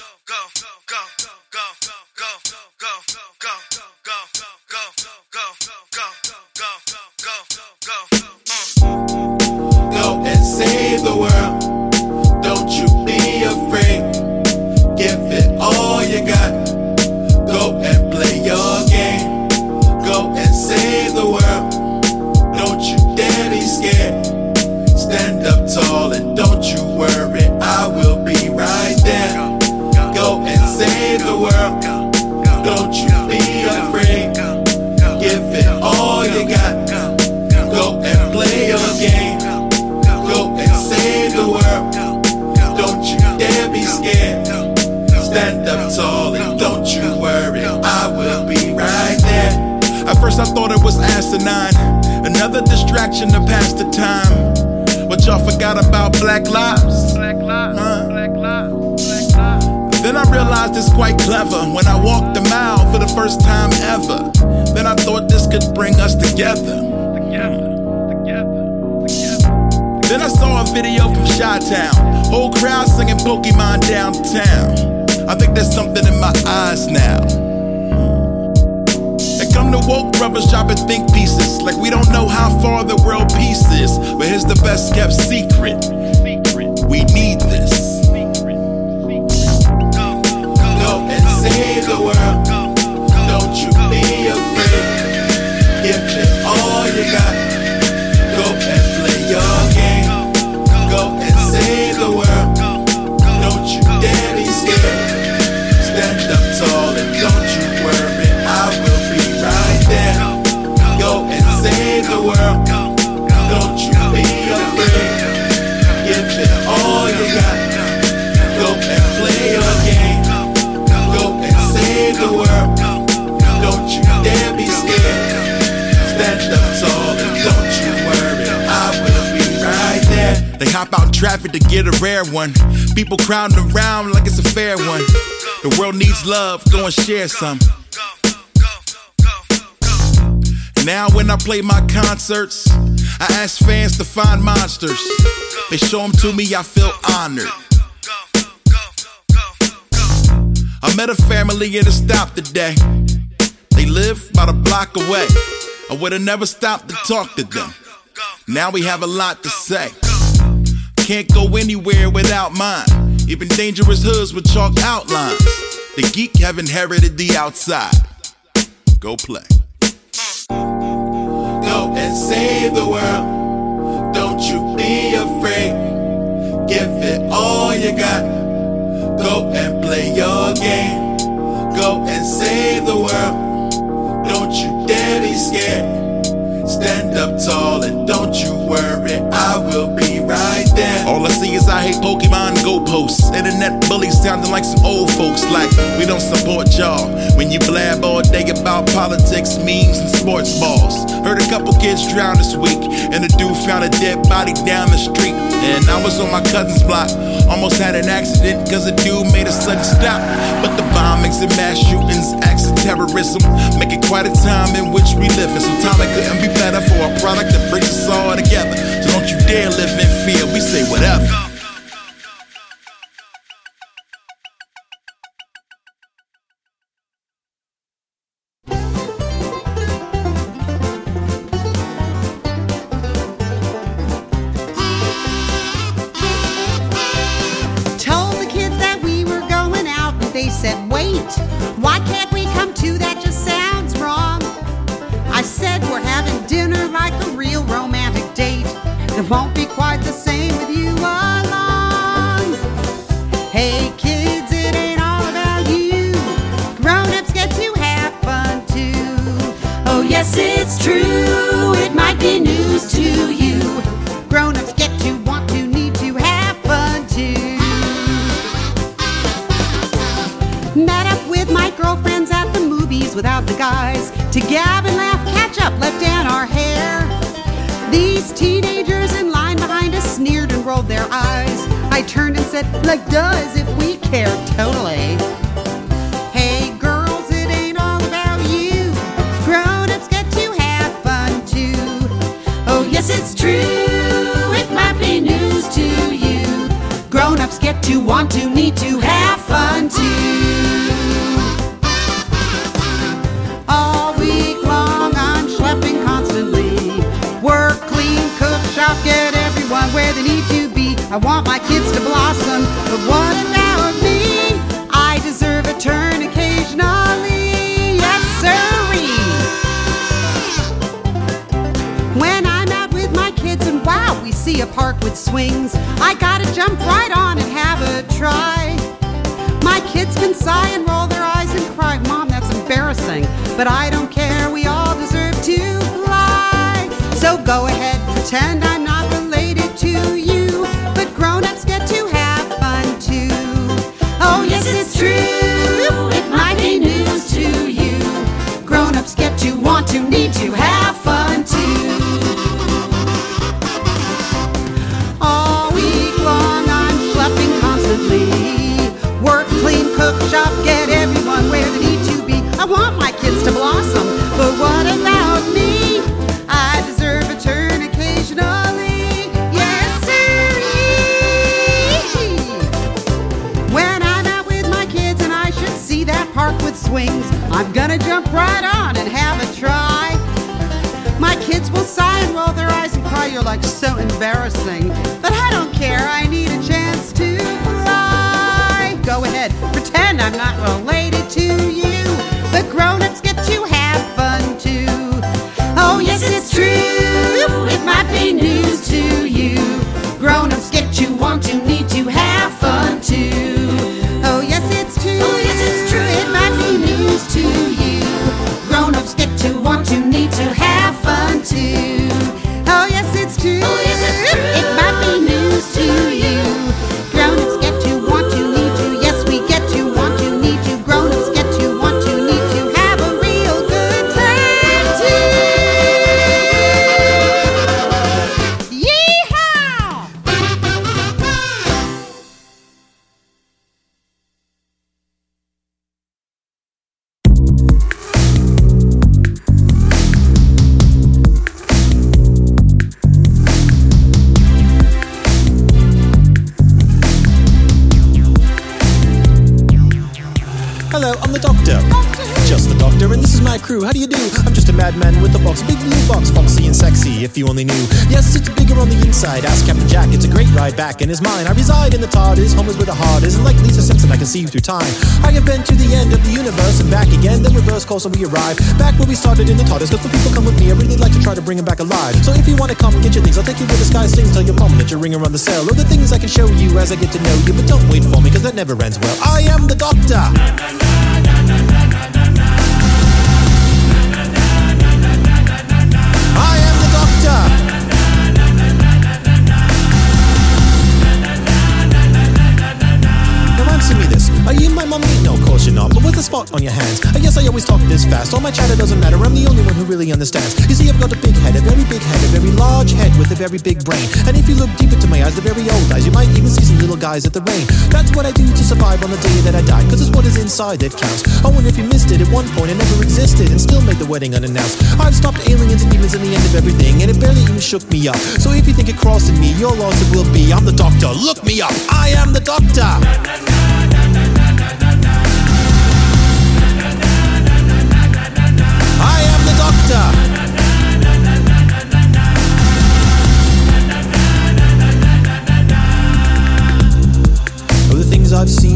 Go and save the world. Don't you be afraid. Give it all you got. Go and play your game. Go and save the world. Don't you dare be scared. Stand up tall and don't you worry, I will be right there. Go and save the world. Don't you be afraid. Give it all you got. Go and play your game. Go and save the world. Don't you dare be scared. Stand up tall and don't you worry, I will be right there. At first I thought it was asinine, another distraction to pass the time. But y'all forgot about black lives. Then I realized it's quite clever when I walked a mile for the first time ever. Then I thought this could bring us together. Then I saw a video from Chi-Town, whole crowd singing Pokemon downtown. I think there's something in my eyes now. And come the woke brothers dropping think pieces, like we don't know how far the world peace is. But here's the best kept secret. We need this. Go and save the world. Don't you be afraid. Give it all you got. Go and play your game. Go and save the world. Don't you dare be scared. Stand up tall and don't you worry, I will be right there. Go and save the world. Don't you be afraid. Give it all you got. Go and play your game. Go and save the world. Don't you dare be scared. Stand up tall and don't you worry, I will be right there. They hop out in traffic to get a rare one. People crowding around like it's a fair one. The world needs love, go and share some. Now when I play my concerts, I ask fans to find monsters. They show them to me, I feel honored. I met a family at a stop today. They live about a block away. I would've never stopped to talk to them. Now we have a lot to say. Can't go anywhere without mine. Even dangerous hoods with chalk outlines. The geek have inherited the outside. Go play. Go and save the world. Don't you be afraid. Give it all you got. Go and play your game. Go and save the world. Don't you dare be scared. Stand up tall and don't you worry, I will be right there. All I see is I hate Pokemon Go posts. Internet bullies sounding like some old folks. Like we don't support y'all when you blab all day about politics, memes, and sports balls. Heard a couple kids drown this week, and a dude found a dead body down the street. And I was on my cousin's block, almost had an accident cause a dude made a sudden stop. But the bombings and mass shootings, acts of terrorism, make it quite a time in which we live in. So time it couldn't be better for a product that brings us all together. So don't you dare live in fear, we say whatever. Told the kids that we were going out, and they said, wait, why can't we come to that? Just sounds wrong. I said we're having dinner like a real romantic date. It won't be quite the same with you along. Hey kids, it ain't all about you. Grown-ups get to have fun too. Oh yes, it's true, it might be news to you. Grown-ups get to want to need to have fun too. Met up with my girlfriends at the movies without the guys, to gab and laugh, catch up, let down our hair. These teenagers in line behind us sneered and rolled their eyes. I turned and said, like duh, as if we care, totally. Hey girls, it ain't all about you. Grown-ups get to have fun too. Oh yes, it's true, it might be news to you. Grown Grown-ups get to, want to, need to have fun too. All week long I'm schlepping constantly. Work, clean, cook, shop, get everyone where they need to be. I want my kids to blossom, but what about me? I deserve a turn occasionally, yes sirree. When I'm out with my kids and wow, we see a park with swings, I gotta jump right on and have a try. My kids can sigh and roll their eyes and cry, Mom, that's embarrassing, but I don't care, we all deserve to fly. So go ahead, pretend I'm not related to you, but grown-ups get to have fun too. Oh yes, it's true, it might be news to you. Grown-ups get to, want to, need to have fun too. All week long I'm schlepping constantly. Work, clean, cook, shop, get everyone where they need to be. I want my kids to blossom, but what about me? I deserve a turn occasionally, yes sirree. When I'm out with my kids and I should see that park with swings, I'm gonna jump right on and have a try. My kids will sigh and roll their eyes and cry, you're like so embarrassing, but I don't care, I need a chance to fly. Go ahead, pretend I'm not related to you, but grown-ups get to have fun too. Oh yes, it's true, it might be news to you. Grown-ups get to, want to, need to have fun too. Oh yes, it's true, it might be news to you. Grown-ups get to, want to, need to have fun too. Oh yes, it's true, it might be news to you. Grown-ups get to, want to, need to, yes we get to, want to, need to. Grown-ups get to, want to, need to have a real good time too. Yeehaw! Hello, I'm the Doctor. Just the Doctor, and this is my crew. How do you do? I'm just a madman with a box, a big blue box, foxy and sexy, if you only knew. Yes, it's bigger on the inside. Ask Captain Jack, it's a great ride back in his mind. I reside in the TARDIS, home is where the heart is, and like Lisa Simpson, I can see you through time. I have been to the end of the universe and back again, then reverse course and we arrive back where we started in the TARDIS. Cause when people come with me, I really like to try to bring them back alive. So if you want to come and get your things, I'll take you where the sky sings. Tell your mom that you're ringing around the cell, or the things I can show you as I get to know you. But don't wait for me, cause that never ends well. I am the Doctor. I am the Doctor. Now answer me this. Are you my mummy? No, of course you're not. But with a spot on your hands, I guess I always talk this fast. All my chatter doesn't matter. I'm the only one who really understands. You see, I've got a big head, a very big head, a very large head with a very big brain. And if you look deep into my eyes, the very old eyes, you might even see some little guys at the rain. That's what I do to survive on the day that I die, cause it's what is inside that counts. Oh, and if you missed it, at one point it never existed and still made the wedding unannounced. I've stopped aliens and demons in the end of everything, and it barely even shook me up. So if you think it crossing me, your loss it will be. I'm the Doctor, look me up. I am the Doctor. I am the Doctor. Oh, the things I've seen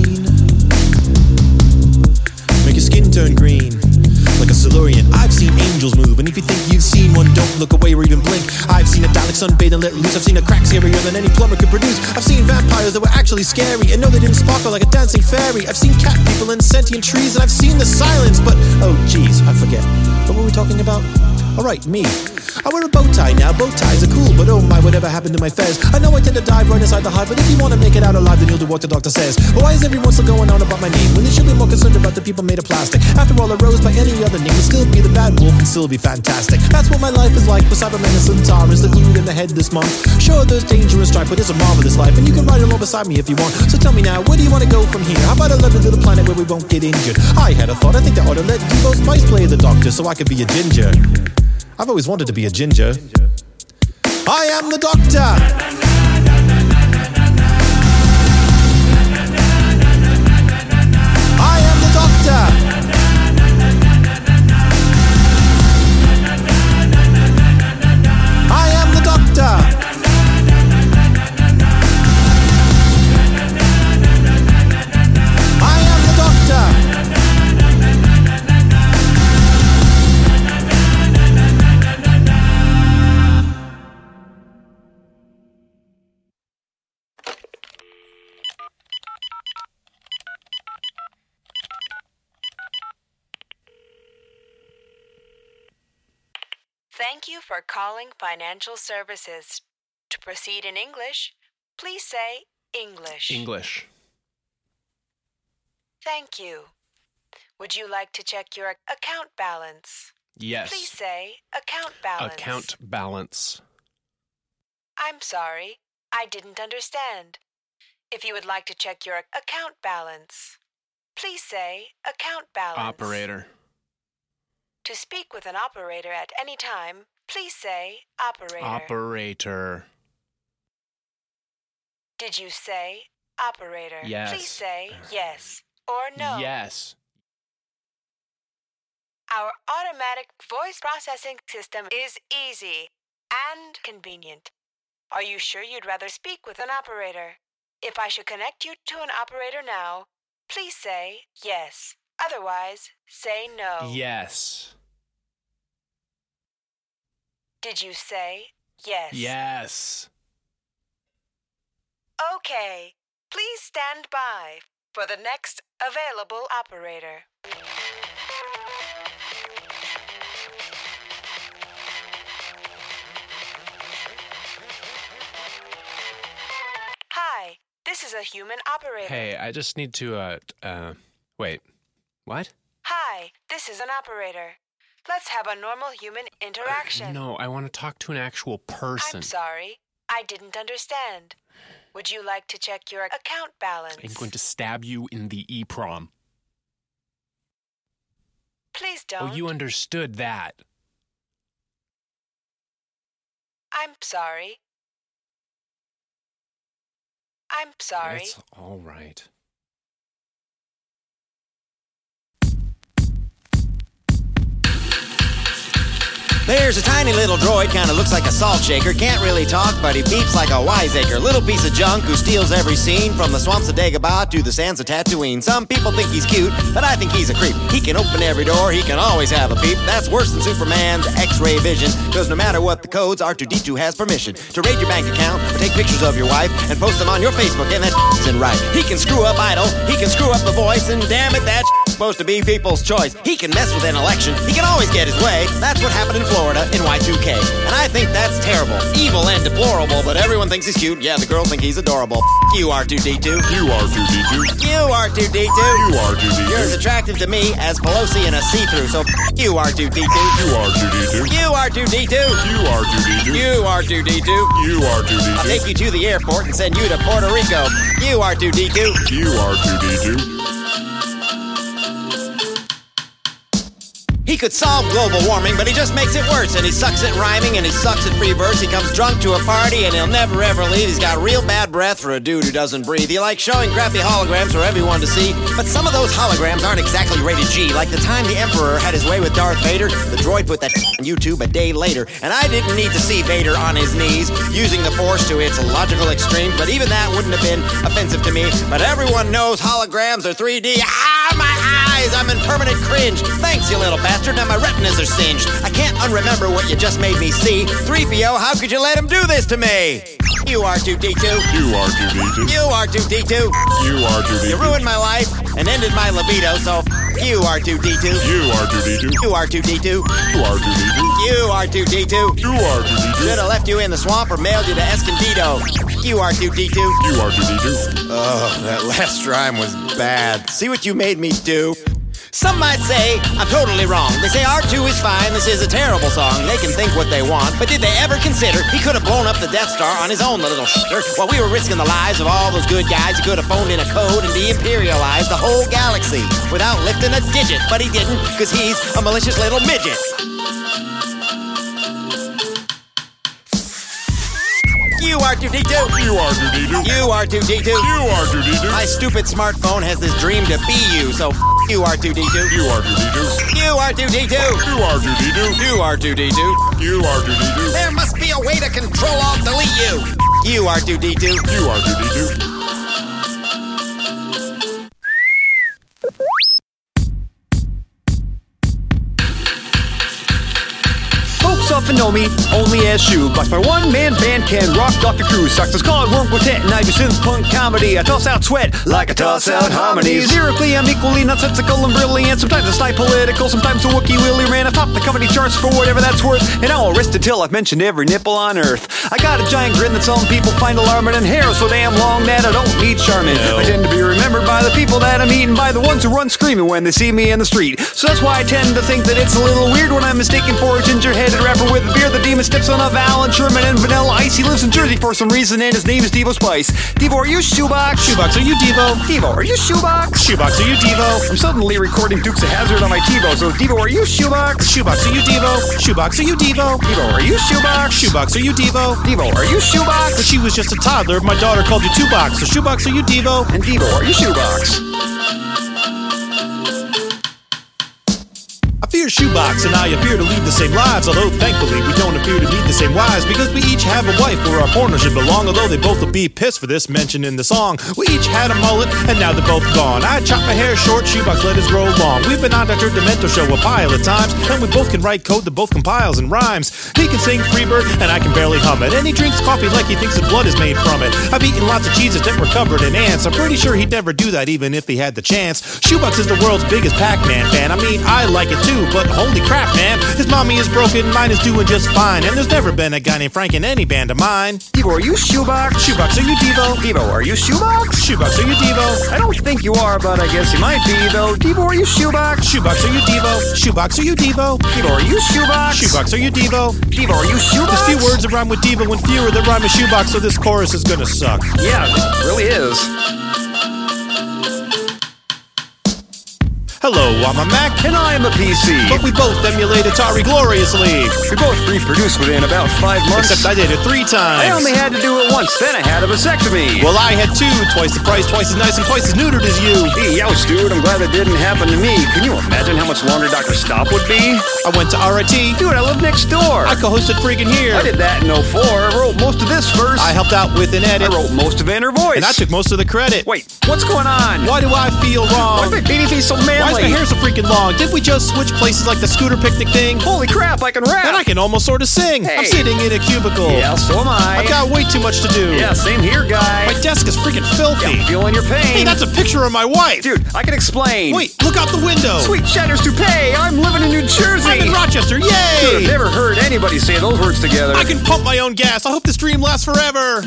make your skin turn green like a Silurian. I've seen angels move, and if you think you've seen one, don't look away or even blink. I've seen a Dalek sunbathe and let loose. I've seen a crack scarier than any plumber could produce. I've seen vampires that were actually scary, and no, they didn't sparkle like a dancing fairy. I've seen cat people and sentient trees, and I've seen the silence, but oh geez, I forget. What were we talking about? Alright, me. I wear a bow tie now. Bow ties are cool, but oh my, whatever happened to my fez? I know I tend to dive right inside the hive, but if you want to make it out alive, then you'll do what the Doctor says. But why is everyone still going on about my name when they should be more concerned about the people made of plastic? After all, I rose by any other name would still be the bad wolf and still be fantastic. That's what my life is like for Cybermen and Centaurus, the hood in the head this month. Sure, there's dangerous strife, but it's a marvelous life, and you can ride along beside me if you want. So tell me now, where do you want to go from here? How about a lovely little planet where we won't get injured? I had a thought, I think I ought to let Devo Spice play the Doctor so I could be a ginger. I've always wanted to be a ginger. I am the Doctor. Thank you for calling Financial Services. To proceed in English, please say English. English. Thank you. Would you like to check your account balance? Yes. Please say account balance. Account balance. I'm sorry, I didn't understand. If you would like to check your account balance, please say account balance. Operator. To speak with an operator at any time, please say operator. Operator. Did you say operator? Yes. Please say yes or no. Yes. Our automatic voice processing system is easy and convenient. Are you sure you'd rather speak with an operator? If I should connect you to an operator now, please say yes. Otherwise, say no. Yes. Did you say yes? Yes. Okay. Please stand by for the next available operator. Hi, this is a human operator. Hey, I just need to, wait. What? Hi, this is an operator. Let's have a normal human interaction. No, I want to talk to an actual person. I'm sorry, I didn't understand. Would you like to check your account balance? I'm going to stab you in the EEPROM. Please don't. Oh, you understood that. I'm sorry. I'm sorry. It's all right. There's a tiny little droid, kinda looks like a salt shaker. Can't really talk, but he beeps like a wiseacre. Little piece of junk who steals every scene, from the swamps of Dagobah to the sands of Tatooine. Some people think he's cute, but I think he's a creep. He can open every door, he can always have a peep. That's worse than Superman's X-ray vision, cause no matter what the codes, R2-D2 has permission to raid your bank account, or take pictures of your wife, and post them on your Facebook, and that isn't right. He can screw up Idol, he can screw up the voice, and damn it, that's supposed to be people's choice. He can mess with an election, he can always get his way. That's what happened in Florida in Y2K. And I think that's terrible, evil and deplorable, but everyone thinks he's cute. Yeah, the girls think he's adorable. You R2-D2. You R2-D2. You R2-D2. You R2-D2. You're as attractive to me as Pelosi in a see-through, so you R2-D2. You R2-D2. You R2-D2. You R2-D2. You R2-D2. You R2-D2. I'll take you to the airport and send you to Puerto Rico. You R2-D2. You R2-D2. He could solve global warming, but he just makes it worse. And he sucks at rhyming, and he sucks at free verse. He comes drunk to a party, and he'll never ever leave. He's got real bad breath for a dude who doesn't breathe. He likes showing crappy holograms for everyone to see, but some of those holograms aren't exactly rated G. Like the time the Emperor had his way with Darth Vader, the droid put that on YouTube a day later, and I didn't need to see Vader on his knees, using the Force to its logical extreme, but even that wouldn't have been offensive to me. But everyone knows holograms are 3D. Ah, my eyes! I'm in permanent cringe. Thanks, you little bastard. Now my retinas are singed. I can't unremember what you just made me see. 3PO, how could you let him do this to me? You R2-D2. You R2-D2. You R2-D2. You R2-D2. You ruined my life and ended my libido, so you R2-D2. You R2-D2. You R2-D2. You R2-D2. You R2-D2. You R2-D2. Should have left you in the swamp or mailed you to Escondido. You R2-D2. You R2-D2. Oh, that last rhyme was bad. See what you made me do? Some might say I'm totally wrong. They say R2 is fine, this is a terrible song. They can think what they want, but did they ever consider he could have blown up the Death Star on his own, the little shitter? While we were risking the lives of all those good guys, he could have phoned in a code and de-imperialized the whole galaxy without lifting a digit. But he didn't, because he's a malicious little midget. You R2-D2. You R2-D2. You R2-D2. You R2-D2. My stupid smartphone has this dream to be you, so you R2-D2. You R2-D2. You R2-D2. You R2-D2. You R2-D2. You R2-D2. There must be a way to Control-Alt-Delete you. You R2-D2. You R2-D2. Folks of often know me only as Shoebox. My one-man band can rock off your crew. Sucks, it's called Worm Quartet, and I do synth-punk comedy. I toss out sweat like I toss out harmonies. Lyrically, I'm equally nonsensical and brilliant. Sometimes it's slight political, sometimes a Wookiee Willie ran atop the comedy charts for whatever that's worth. And I'll rest until I've mentioned every nipple on earth. I got a giant grin that some people find alarming, and hair so damn long that I don't need charming. I tend to be remembered by the people that I'm eating, by the ones who run screaming when they see me in the street. So that's why I tend to think that it's a little weird when I'm mistaken for a ginger-headed rapper with a beard. The demon steps on of Alan Sherman and Vanilla Ice. He lives in Jersey for some reason, and his name is Devo Spice. Devo, are you Shoebox? Shoebox, are you Devo? Devo, are you Shoebox? Shoebox, are you Devo? I'm suddenly recording Dukes of Hazzard on my TiVo, so Devo, are you Shoebox? Shoebox, are you Devo? Shoebox, are you Devo? Devo, are you Shoebox? Shoebox, are you Devo? Devo, are you Shoebox? When she was just a toddler, my daughter called you Two Box. So Shoebox, are you Devo? And Devo, are you Shoebox? I fear Shoebox and I appear to lead the same lives, although thankfully we don't appear to need the same wives, because we each have a wife where our partners should belong, although they both would be pissed for this mentioned in the song. We each had a mullet and now they're both gone. I chopped my hair short, Shoebox let his grow long. We've been on Dr. Demento show a pile of times, and we both can write code that both compiles and rhymes. He can sing Freebird and I can barely hum it, and he drinks coffee like he thinks his blood is made from it. I've eaten lots of cheeses that were covered in ants. I'm pretty sure he'd never do that even if he had the chance. Shoebox is the world's biggest Pac-Man fan. I mean, I like it too, but holy crap, man. His mommy is broken, mine is doing just fine, and there's never been a guy named Frank in any band of mine. Devo, are you Shoebox? Shoebox, are you Devo? Devo, are you Shoebox? Shoebox, are you Devo? I don't think you are, but I guess you might be, though. Devo, are you Shoebox? Shoebox, are you Devo? Shoebox, are you Devo? Devo, are you Shoebox? Shoebox, are you Devo? Devo, are you Shoebox? There's few words that rhyme with Devo and fewer that rhyme with Shoebox, so this chorus is gonna suck. Yeah, it really is. Hello, I'm a Mac. And I'm a PC. But we both emulate Atari gloriously. We both reproduced within about 5 months. Except I did it 3 times. I only had to do it once, then I had a vasectomy. Well, I had 2, twice the price, twice as nice, and twice as neutered as you. Hey, ouch, dude, I'm glad that didn't happen to me. Can you imagine how much longer Dr. Stop would be? I went to RIT. Dude, I live next door. I co-hosted Freakin' Here. I did that in 04. I wrote most of this verse. I helped out with an edit. I wrote most of Inner Voice. And I took most of the credit. Wait, what's going on? Why do I feel wrong? Why is my baby face so manly? Why is my hair so freaking long? Did we just switch places like the scooter picnic thing? Holy crap, I can rap! And I can almost sort of sing. Hey. I'm sitting in a cubicle. Yeah, so am I. I've got way too much to do. Yeah, same here, guy. My desk is freaking filthy. Yeah, I'm feeling your pain. Hey, that's a picture of my wife. Dude, I can explain. Wait, look out the window. Sweet Cheddar's toupee. I'm living in New Jersey. I'm in Rochester. Yay! Dude, I've never heard anybody say those words together. I can pump my own gas. I hope this dream lasts forever.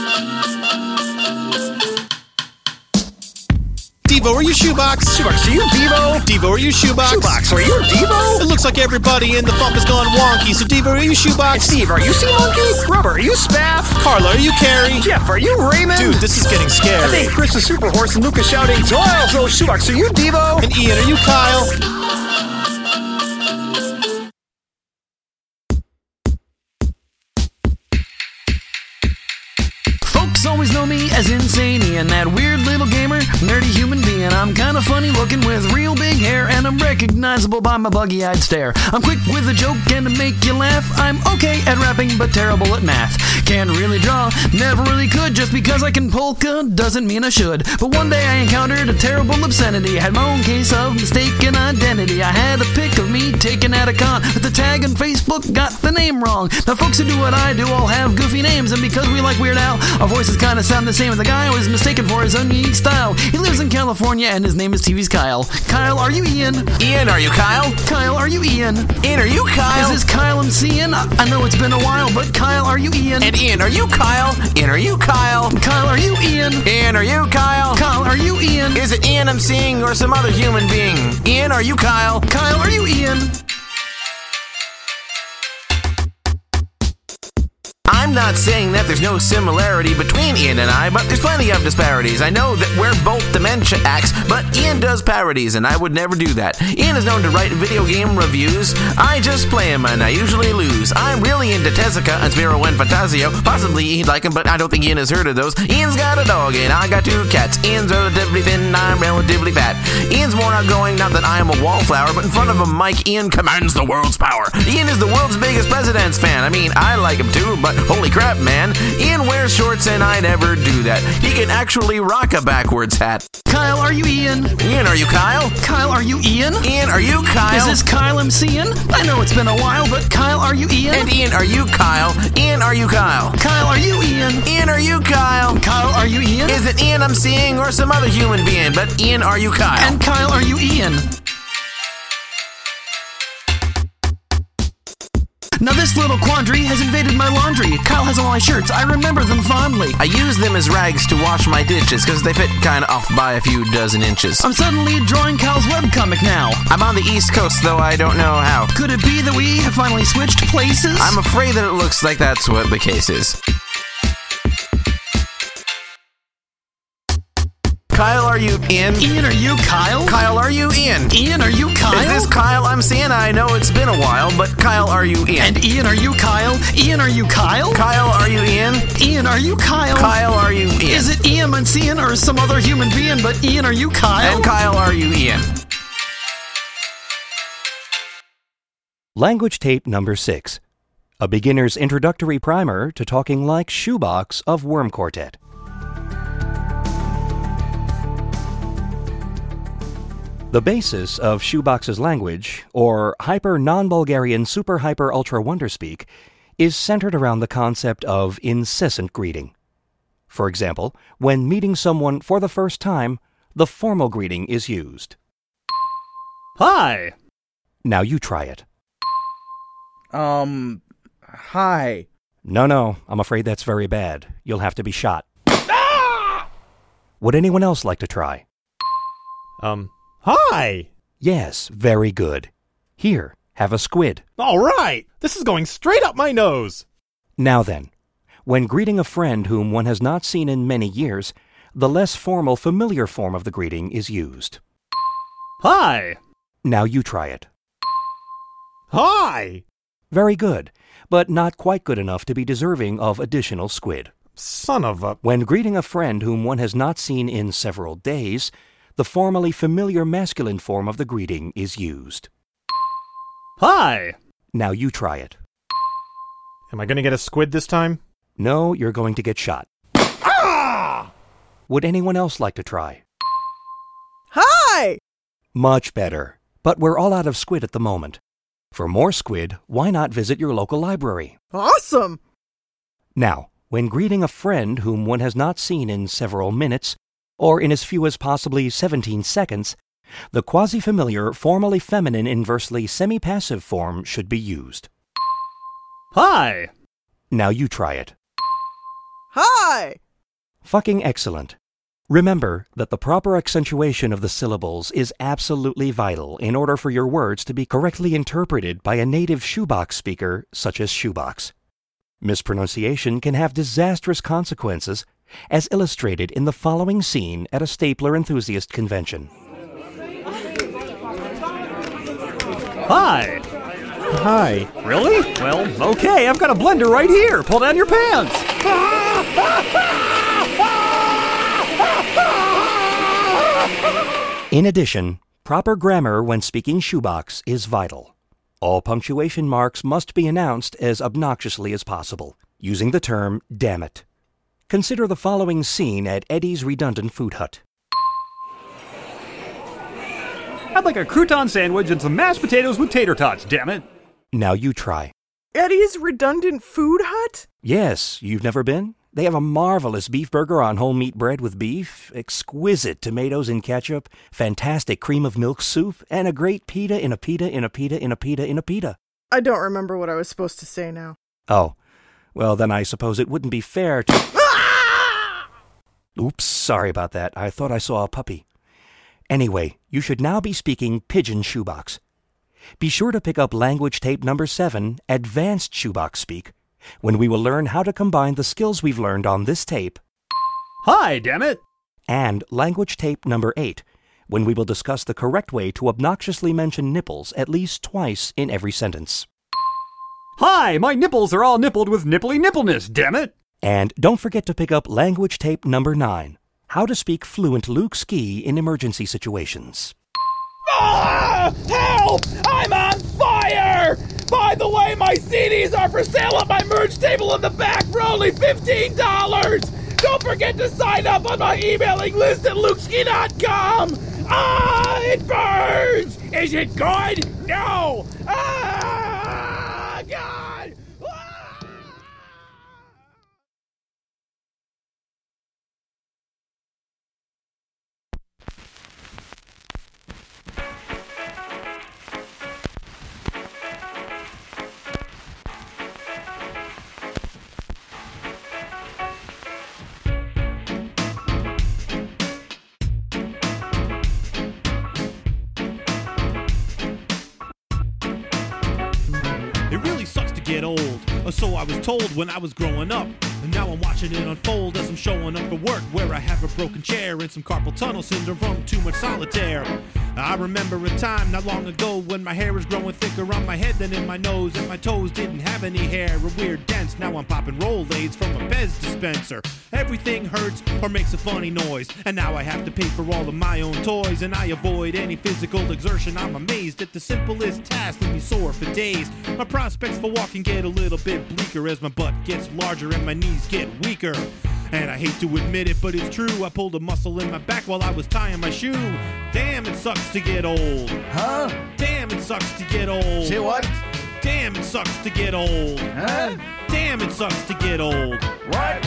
Devo, are you Shoebox? Shoebox, are you Devo? Devo, are you Shoebox? Shoebox, are you Devo? It looks like everybody in the fump has gone wonky. So Devo, are you Shoebox? Steve, are you Sea Monkey? Rubber, are you Spaff? Carla, are you Carrie? Jeff, are you Raymond? Dude, this is getting scary. I think Chris is Super Horse and Luke is shouting Toil. So Shoebox, are you Devo? And Ian, are you Kyle? Always know me as Insane Ian, that weird little gamer, nerdy human being. I'm kinda funny looking with real big hair, and I'm recognizable by my buggy-eyed stare. I'm quick with a joke and to make you laugh. I'm okay at rapping but terrible at math. Can't really draw, never really could. Just because I can polka doesn't mean I should. But one day I encountered a terrible obscenity. I had my own case of mistaken identity. I had a pic of me taken at a con, but the tag on Facebook got the name wrong. Now folks who do what I do all have goofy names, and because we like Weird Al, our voices kinda sound the same, and the guy was mistaken for his own unique style. He lives in California and his name is TV's Kyle. Kyle, are you Ian? Ian, are you Kyle? Kyle, are you Ian? Ian, are you Kyle? Is this Kyle and Cian? I know it's been a while, but Kyle, are you Ian? And Ian, are you Kyle? Ian, are you Kyle? Kyle, are you Ian? Ian, are you Kyle? Kyle, are you Ian? Is it Ian I'm seeing or some other human being? Ian, are you Kyle? Kyle, are you Ian? I'm not saying that there's no similarity between Ian and I, but there's plenty of disparities. I know that we're both dementia acts, but Ian does parodies, and I would never do that. Ian is known to write video game reviews. I just play him, and I usually lose. I'm really into Tezuka and Spiro and Fantasio. Possibly he'd like him, but I don't think Ian has heard of those. Ian's got a dog, and I got 2 cats. Ian's relatively thin, I'm relatively fat. Ian's more outgoing, not that I am a wallflower, but in front of a mic, Ian commands the world's power. Ian is the world's biggest President's fan. I mean, I like him too, but Holy crap, man. Ian wears shorts and I never do that. He can actually rock a backwards hat. Kyle, are you Ian? Ian, are you Kyle? Kyle, are you Ian? Ian, are you Kyle? Is this Kyle MCing? I know it's been a while, but Kyle, are you Ian? And Ian, are you Kyle? Ian, are you Kyle? Kyle, are you Ian? Ian, are you Kyle? Kyle, are you Ian? Is it Ian I'm seeing or some other human being? But Ian, are you Kyle? And Kyle, are you Ian? Now this little quandary has invaded my laundry. Kyle has all my shirts. I remember them fondly. I use them as rags to wash my ditches because they fit kind of off by a few dozen inches. I'm suddenly drawing Kyle's webcomic now. I'm on the East Coast, though I don't know how. Could it be that we have finally switched places? I'm afraid that it looks like that's what the case is. Kyle, are you Ian? Ian, are you Kyle? Kyle, are you Ian? Ian, are you Kyle? Is this Kyle I'm seeing? I know it's been a while, but Kyle, are you Ian? And Ian, are you Kyle? Ian, are you Kyle? Kyle, are you Ian? Ian, are you Kyle? Kyle, are you Ian? Is it Ian I'm seeing or some other human being, but Ian, are you Kyle? And Kyle, are you Ian? Language tape number 6. A beginner's introductory primer to talking like Shoebox of Worm Quartet. The basis of Shoebox's language, or Hyper-Non-Bulgarian Super-Hyper-Ultra Wonderspeak, is centered around the concept of incessant greeting. For example, when meeting someone for the first time, the formal greeting is used. Hi! Now you try it. Hi. No, I'm afraid that's very bad. You'll have to be shot. Ah! Would anyone else like to try? Hi! Yes, very good. Here, have a squid. All right! This is going straight up my nose! Now then, when greeting a friend whom one has not seen in many years, the less formal, familiar form of the greeting is used. Hi! Now you try it. Hi! Very good, but not quite good enough to be deserving of additional squid. Son of a... When greeting a friend whom one has not seen in several days, the formally familiar masculine form of the greeting is used. Hi! Now you try it. Am I going to get a squid this time? No, you're going to get shot. Ah! Would anyone else like to try? Hi! Much better, but we're all out of squid at the moment. For more squid, why not visit your local library? Awesome! Now, when greeting a friend whom one has not seen in several minutes, or in as few as possibly 17 seconds, the quasi-familiar, formally feminine, inversely semi-passive form should be used. Hi! Now you try it. Hi! Fucking excellent. Remember that the proper accentuation of the syllables is absolutely vital in order for your words to be correctly interpreted by a native shoebox speaker such as Shoebox. Mispronunciation can have disastrous consequences, as illustrated in the following scene at a stapler enthusiast convention. Hi! Hi. Really? Well, okay, I've got a blender right here. Pull down your pants. In addition, proper grammar when speaking Shoebox is vital. All punctuation marks must be announced as obnoxiously as possible, using the term damn it. Consider the following scene at Eddie's Redundant Food Hut. I'd like a crouton sandwich and some mashed potatoes with tater tots, damn it. Now you try. Eddie's Redundant Food Hut? Yes, you've never been? They have a marvelous beef burger on whole meat bread with beef, exquisite tomatoes and ketchup, fantastic cream of milk soup, and a great pita in a pita in a pita in a pita in a pita. I don't remember what I was supposed to say now. Oh, well then I suppose it wouldn't be fair to... Oops, sorry about that. I thought I saw a puppy. Anyway, you should now be speaking Pidgin Shoebox. Be sure to pick up language tape number 7, Advanced Shoebox Speak, when we will learn how to combine the skills we've learned on this tape. Hi, damn it! And language tape number 8, when we will discuss the correct way to obnoxiously mention nipples at least twice in every sentence. Hi, my nipples are all nippled with nipply nippleness, damn it! And don't forget to pick up language tape number 9, how to speak fluent Luke Ski in emergency situations. Ah! Help! I'm on fire! By the way, my CDs are for sale at my merch table in the back for only $15. Don't forget to sign up on my emailing list at lukeski.com. Ah, it burns. Is it good? No. Ah, God. It really sucks to get old, or so I was told when I was growing up. And now I'm watching it unfold as I'm showing up for work, where I have a broken chair and some carpal tunnel syndrome from too much solitaire. I remember a time not long ago when my hair was growing thicker on my head than in my nose, and my toes didn't have any hair, a weird dents. Now I'm popping Rolaids from a Pez dispenser. Everything hurts or makes a funny noise, and now I have to pay for all of my own toys, and I avoid any physical exertion. I'm amazed at the simplest tasks leave me sore for days. My prospects for walking get a little bit bleaker as my butt gets larger and my knees get weaker. And I hate to admit it, but it's true, I pulled a muscle in my back while I was tying my shoe. Damn, it sucks to get old. Huh? Damn, it sucks to get old. Say what? Damn, it sucks to get old. Huh? Damn, it sucks to get old. What?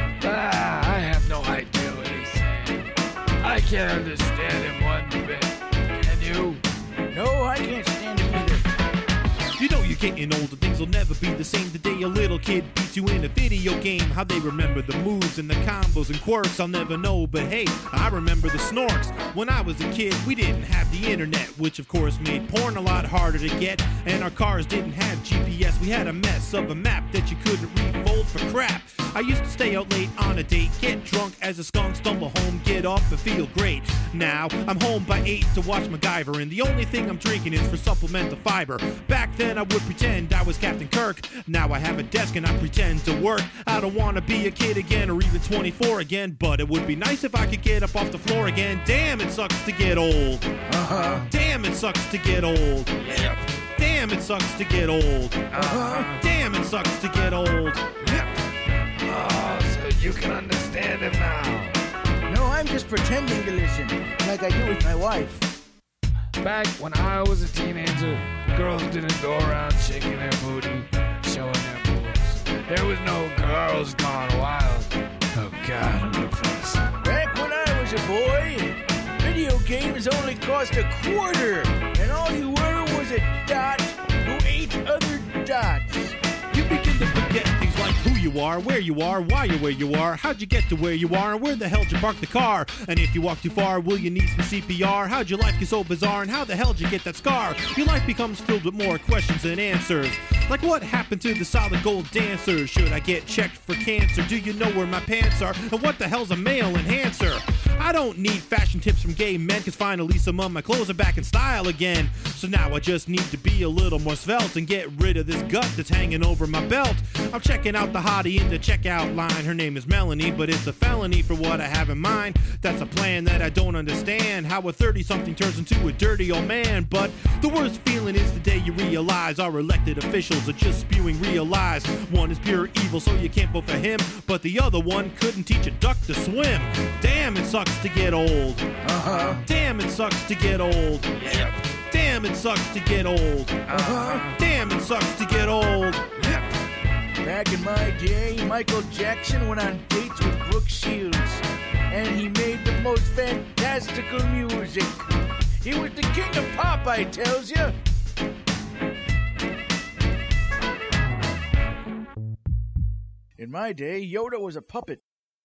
I have no idea what he's saying. I can't understand him one bit. Can you? No, I can't stand it either. You know you're getting older, things will never be the same. The day a little kid beats you in a video game, how they remember the moves and the combos and quirks, I'll never know. But hey, I remember the snorks. When I was a kid, we didn't have the internet, which of course made porn a lot harder to get. And our cars didn't have GPS, we had a mess of a map that you couldn't refold for crap. I used to stay out late on a date, get drunk as a skunk, stumble home, get up and feel great. Now, I'm home by 8 to watch MacGyver, and the only thing I'm drinking is for supplemental fiber. Back then I would pretend I was Captain Kirk. Now I have a desk and I pretend to work. I don't want to be a kid again or even 24 again, but it would be nice if I could get up off the floor again. Damn, it sucks to get old. Uh-huh. Damn, it sucks to get old. Yep. Damn, it sucks to get old. Uh-huh. Damn, it sucks to get old. Yep. Oh, so you can understand him now. No, I'm just pretending to listen, like I do with my wife. Back when I was a teenager, girls didn't go around shaking their booty, showing their boobs. There was no Girls Gone Wild. Oh God, I'm depressed. Back when I was a boy, video games only cost a quarter, and all you were was a dot who ate other dots. You begin to forget things like who you are, where you are, why you're where you are, how'd you get to where you are, and where the hell'd you park the car? And if you walk too far, will you need some CPR? How'd your life get so bizarre, and how the hell'd you get that scar? Your life becomes filled with more questions than answers. Like what happened to the solid gold dancers? Should I get checked for cancer? Do you know where my pants are? And what the hell's a male enhancer? I don't need fashion tips from gay men, cause finally some of my clothes are back in style again. So now I just need to be a little more svelte and get rid of this gut that's hanging over my belt. I'm checking out the hottie in the checkout line. Her name is Melanie, but it's a felony for what I have in mind. That's a plan that I don't understand, how a 30-something turns into a dirty old man. But the worst feeling is the day you realize our elected officials are just spewing real lies. One is pure evil, so you can't vote for him, but the other one couldn't teach a duck to swim. Damn, it sucks to get old. Uh-huh. Damn, it sucks to get old. Yep. Damn, it sucks to get old. Uh-huh. Damn, it sucks to get old. Yep. Back in my day, Michael Jackson went on dates with Brooke Shields, and he made the most fantastical music. He was the king of pop, I tells ya. In my day, Yoda was a puppet.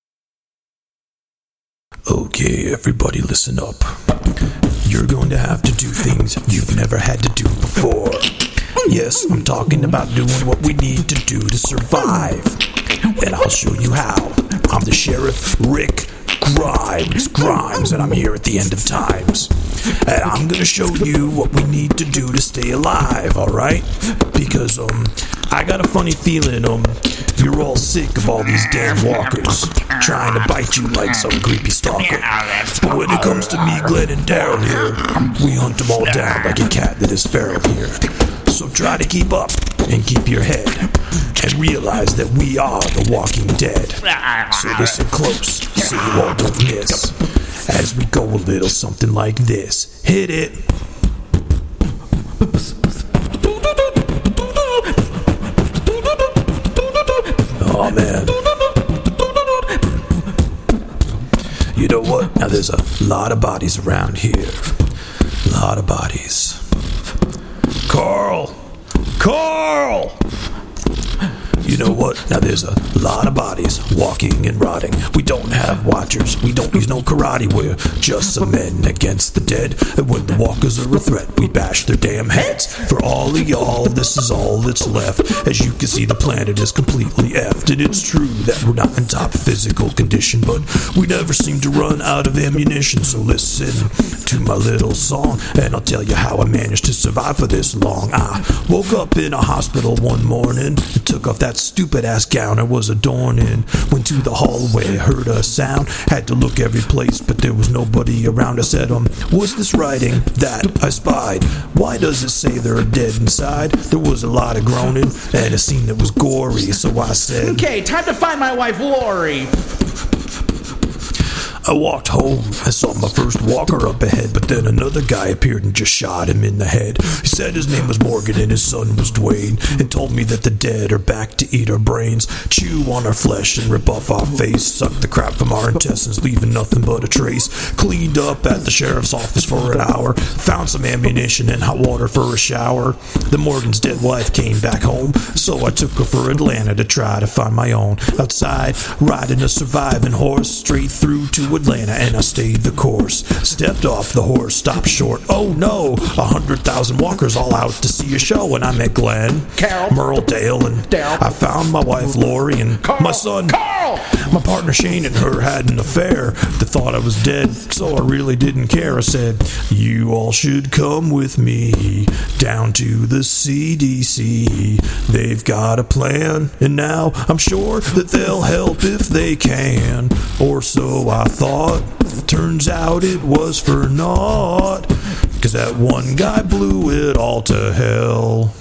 Okay, everybody listen up. You're going to have to do things you've never had to do before. Yes, I'm talking about doing what we need to do to survive. And I'll show you how. I'm the Sheriff Rick Grimes, and I'm here at the end of times. And I'm gonna show you what we need to do to stay alive, alright? Because, I got a funny feeling, you're all sick of all these damn walkers trying to bite you like some creepy stalker. But when it comes to me, Glenn, and Daryl here, we hunt them all down like a cat that is feral here. So try to keep up and keep your head and realize that we are the Walking Dead. So listen close so you all don't miss as we go a little something like this. Hit it. Oh man. You know what? Now there's a lot of bodies around here. A lot of bodies. Carl! Carl! You know what? Now there's a lot of bodies walking and rotting. We don't have watchers. We don't use no karate. We're just some men against the dead. And when the walkers are a threat, we bash their damn heads. For all of y'all, this is all that's left. As you can see, the planet is completely effed. And it's true that we're not in top physical condition, but we never seem to run out of ammunition. So listen to my little song, and I'll tell you how I managed to survive for this long. I woke up in a hospital one morning and took off that stupid ass gown I was adorning. Went to the hallway, heard a sound, had to look every place, but there was nobody around. I said, what's this writing that I spied? Why does it say they're dead inside? There was a lot of groaning and a scene that was gory, so I said, okay, time to find my wife Lori. I walked home. I saw my first walker up ahead, but then another guy appeared and just shot him in the head. He said his name was Morgan and his son was Dwayne, and told me that the dead are back to eat our brains, chew on our flesh and rip off our face, suck the crap from our intestines, leaving nothing but a trace. Cleaned up at the sheriff's office for an hour, found some ammunition and hot water for a shower. Then Morgan's dead wife came back home, so I took her for Atlanta to try to find my own. Outside, riding a surviving horse, straight through to Atlanta, and I stayed the course. Stepped off the horse, stopped short. Oh no, 100,000 walkers all out to see a show, and I met Glenn, Carol, Merle, Dale, and Daryl. I found my wife Lori and Carl, my son Carl. My partner Shane and her had an affair. They thought I was dead, so I really didn't care. I said, you all should come with me down to the CDC. They've got a plan, and now I'm sure that they'll help if they can. Or so I thought. Turns out it was for naught, 'cause that one guy blew it all to hell.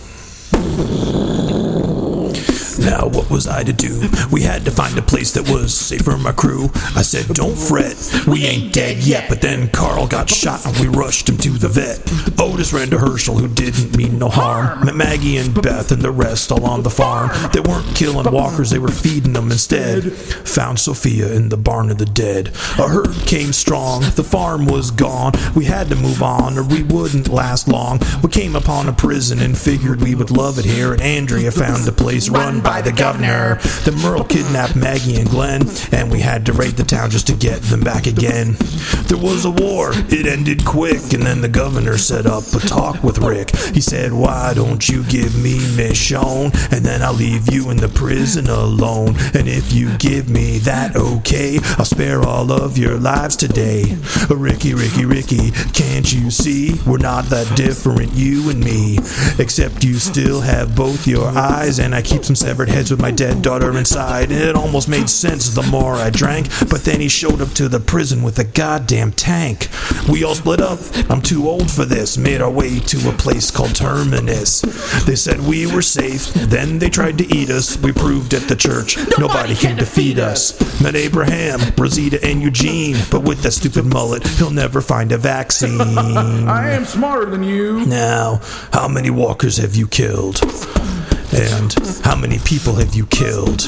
Now what was I to do? We had to find a place that was safe for my crew. I said, don't fret, we ain't dead yet. But then Carl got shot and we rushed him to the vet. Otis ran to Herschel, who didn't mean no harm. Met Maggie and Beth and the rest all on the farm. They weren't killing walkers, they were feeding them instead. Found Sophia in the barn of the dead. A herd came strong, the farm was gone. We had to move on or we wouldn't last long. We came upon a prison and figured we would love it here. And Andrea found a place run by the governor. Then Merle kidnapped Maggie and Glenn, and we had to raid the town just to get them back again. There was a war, it ended quick, and then the governor set up a talk with Rick. He said, why don't you give me Michonne, and then I'll leave you in the prison alone. And if you give me that okay, I'll spare all of your lives today. Ricky, Ricky, Ricky, can't you see? We're not that different, you and me. Except you still have both your eyes, and I keep some severed heads with my dead daughter inside. And it almost made sense the more I drank, but then he showed up to the prison with a goddamn tank. We all split up, I'm too old for this. Made our way to a place called Terminus. They said we were safe, then they tried to eat us. We proved at the church nobody can defeat us. Met Abraham, Rosita, and Eugene, but with that stupid mullet, he'll never find a vaccine. I am smarter than you. Now, how many walkers have you killed? And how many people have you killed?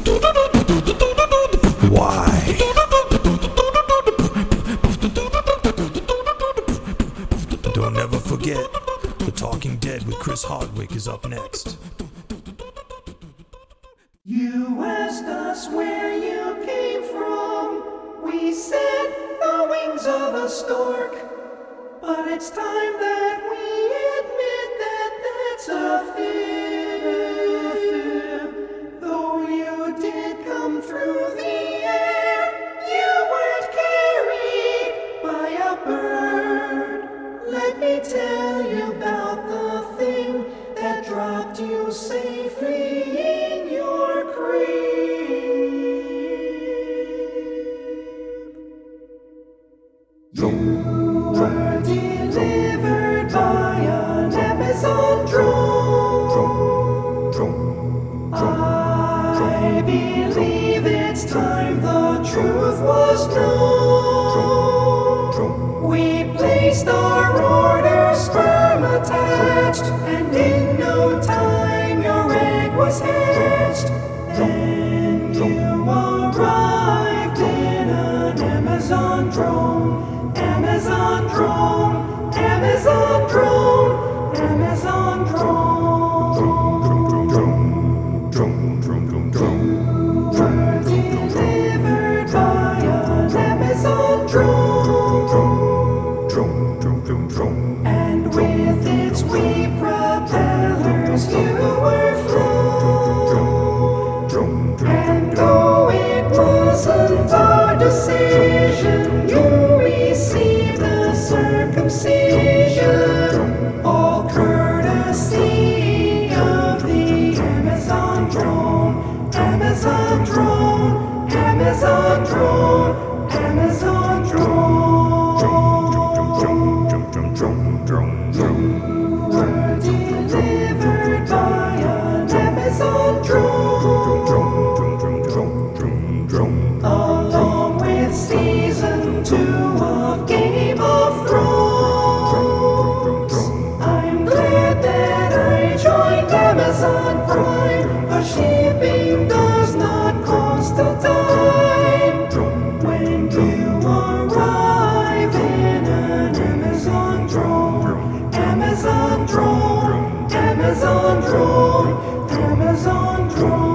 Why? Don't ever forget, The Talking Dead with Chris Hardwick is up next. You asked us where you came from. We said the wings of a stork. But it's time that we admit that that's a fib. Though you did come through the air, you weren't carried by a bird. Let me tell you about the thing that dropped you safely in your crib. Delivered by an Amazon drone. Amazon drone, Amazon drone, Amazon drone. Word delivered by an Amazon drone. And with its wee propellers you were flown. And though it wasn't our decision, you received the circumcision, all courtesy of the Amazon drone, Amazon drone, Amazon drone, Amazon drone. Were delivered by an Amazon drone, along with season 2 of Game of Thrones. I'm glad that I joined Amazon Prime. Our shipping does not cost a dime. When you arrive in an Amazon drone, Amazon drone, Amazon drone, Amazon drone.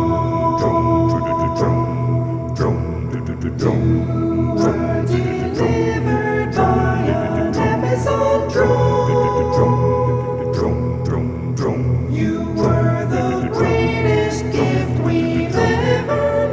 Were delivered by an Amazon drone. You were the greatest gift we've ever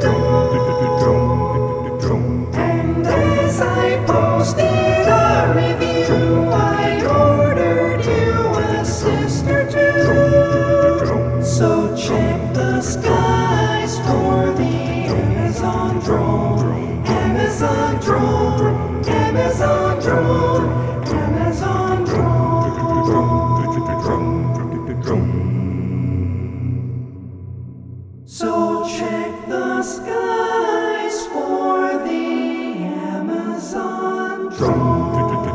known. And as I posted a review, I ordered you a sister too. So check the skies for the Amazon drone, Amazon drone, Amazon drone, Amazon drone. So check the skies for the Amazon drone.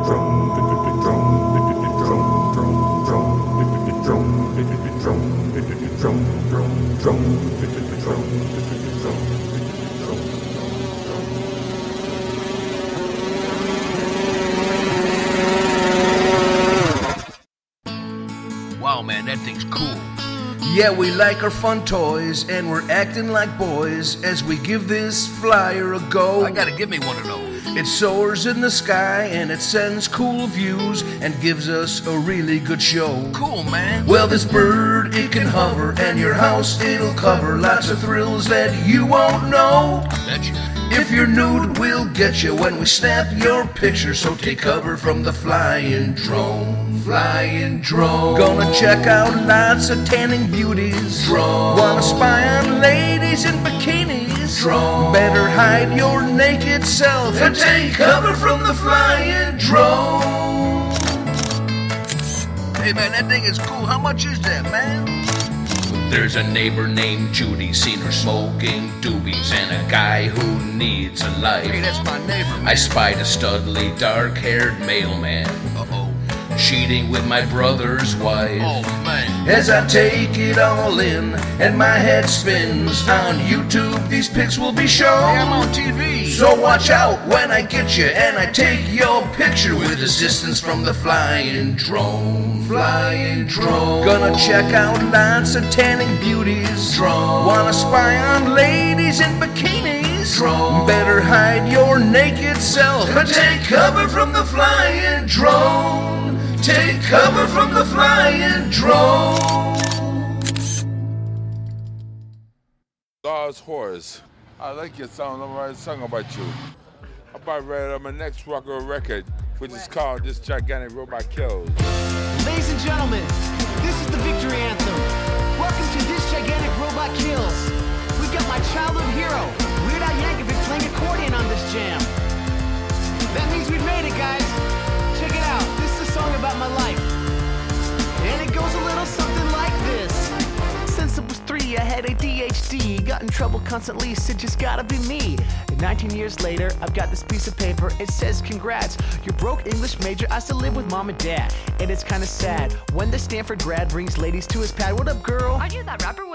Wow, man, that thing's cool. Yeah, we like our fun toys, and we're acting like boys as we give this flyer a go. I gotta give me one of those. It soars in the sky, and it sends cool views, and gives us a really good show. Cool, man. Well, this bird, it can hover, and your house it'll cover. Lots of thrills that you won't know. Betcha. If you're nude, we'll get you when we snap your picture. So take cover from the flying drone. Flying drone. Gonna check out lots of tanning beauties. Drone. Wanna spy on ladies in bikinis. Drone. Better hide your naked self and take cover from the flying drone. Hey man, that thing is cool. How much is that, man? There's a neighbor named Judy, seen her smoking doobies, and a guy who needs a life. Hey, that's my neighbor, man. I spied a studly, dark-haired mailman. Cheating with my brother's wife. Oh, man. As I take it all in and my head spins, on YouTube these pics will be shown. Hey, I'm on TV. So watch out when I get you and I take your picture with assistance from the flying drone. Flying drone. Gonna check out lots of tanning beauties. Drone. Wanna spy on ladies in bikinis. Drone. Better hide your naked self and take cover from the flying drone. Take cover from the flying drone. Lars Horace, I like your song. I'm writing a song about you. I'm about ready on my next rocker record, which is called This Gigantic Robot Kills. Ladies and gentlemen, this is the victory anthem. Welcome to This Gigantic Robot Kills. We've got my childhood hero, Weird Al Yankovic, playing accordion on this jam. That means we've made it, guys. Check it out. This is a song about my life. And it goes a little something like this. Since I was 3, I had ADHD. Got in trouble constantly, so just gotta be me. And 19 years later, I've got this piece of paper. It says, congrats, you broke English major. I still live with mom and dad. And it's kinda sad when the Stanford grad brings ladies to his pad. What up, girl? Are you that rapper with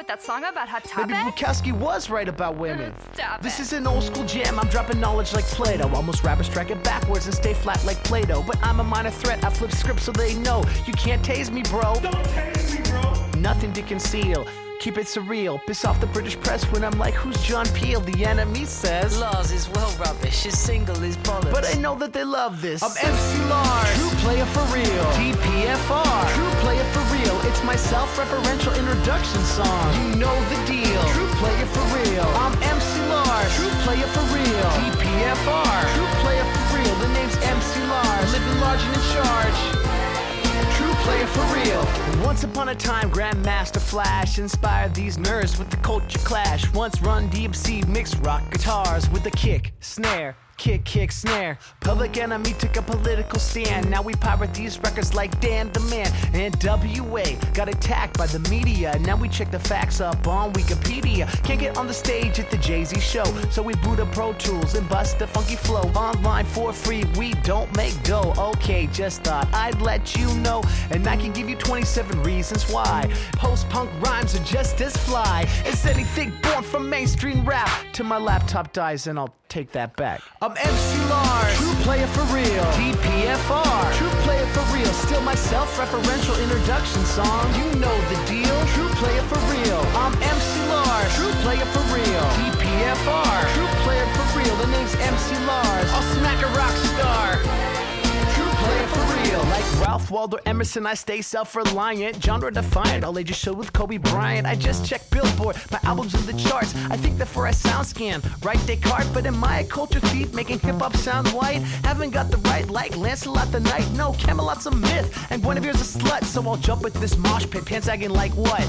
wrote that song about Hot Topic? Maybe Bukowski was right about women. Stop This it. is an old school jam. I'm dropping knowledge like Plato. Almost rappers track it backwards and stay flat like Plato. But I'm a minor threat. I flip scripts so they know you can't tase me, bro. Don't tase me, bro. Nothing to conceal. Keep it surreal. Piss off the British press when I'm like, who's John Peel? The Enemy says Lars is well rubbish. His single is bollocks. but I know that they love this. I'm MC Lars, true player for real. TPFR, true player for real. It's my self-referential introduction song. You know the deal. True player for real. I'm MC Lars, true player for real. TPFR, true player for real. The name's MC Lars, living large and in charge. True player for real. Once upon a time, Grandmaster Flash inspired these nerds with the culture clash. Once Run DMC mixed rock guitars with the kick, snare, kick, snare. Public Enemy took a political stand. Now we pirate these records like Dan the Man. And WA got attacked by the media. Now we check the facts up on Wikipedia. Can't get on the stage at the Jay-Z show, so we boot up Pro Tools and bust the funky flow. Online for free, we don't make dough. Okay, just thought I'd let you know. And I can give you 27 reasons why. Post-punk rhymes are just as fly as anything born from mainstream rap. Till my laptop dies and I'll take that back. I'm MC Lars, true player for real. TPFR, true player for real. Still my self-referential introduction song. You know the deal. True player for real. I'm MC Lars, true player for real. TPFR, true player for real. The name's MC Lars. I'll smack a rock star. True player for real. Like Ralph Waldo Emerson, I stay self-reliant, genre defiant. All ages show with Kobe Bryant. I just check Billboard, my albums in the charts. I think that for a sound scan, right Descartes. But am I a culture thief making hip-hop sound white? Haven't got the right like Lancelot the Knight. No, Camelot's a myth, and Guinevere's a slut. So I'll jump with this mosh pit, pants sagging like what?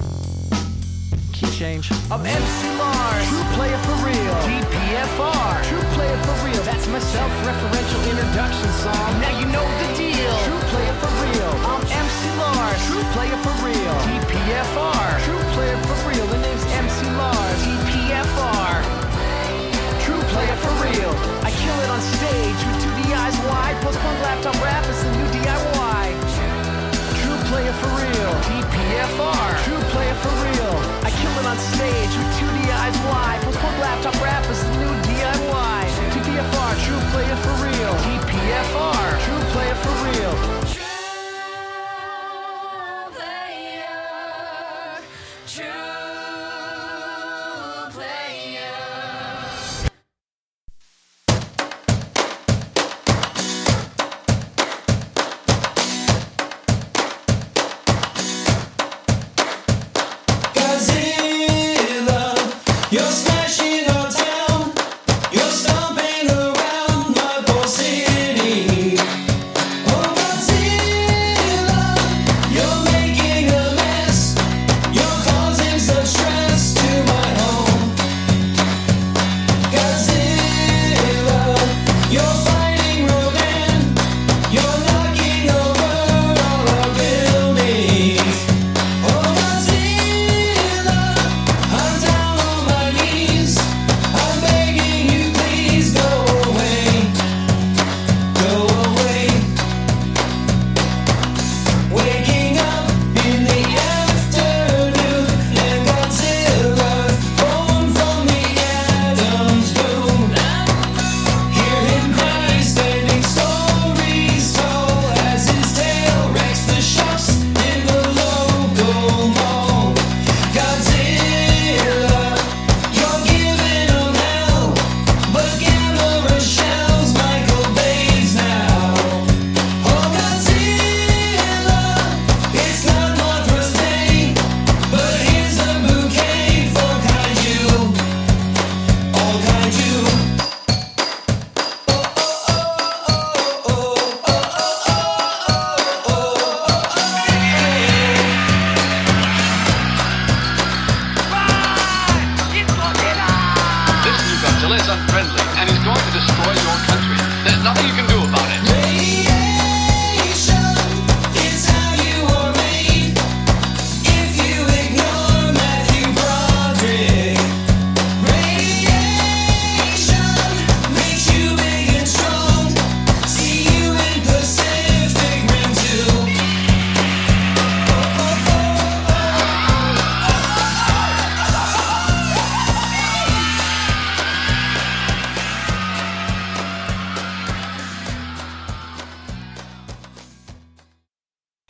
Key change. I'm MC Lars, true player for real. TPFR, true player for real. That's my self-referential introduction song. Now you know the deal. True player for real. I'm MC Lars, true player for real. TPFR, true player for real. The name's MC Lars. TPFR, true player for real. I kill it on stage with 2 DIs wide. Post-punk laptop rap is the new DIY. True player for real. TPFR, true player for real. I kill it on stage with 2 DIs wide. Post-punk laptop rap is the new DIY. TPFR, true player for real. TPFR.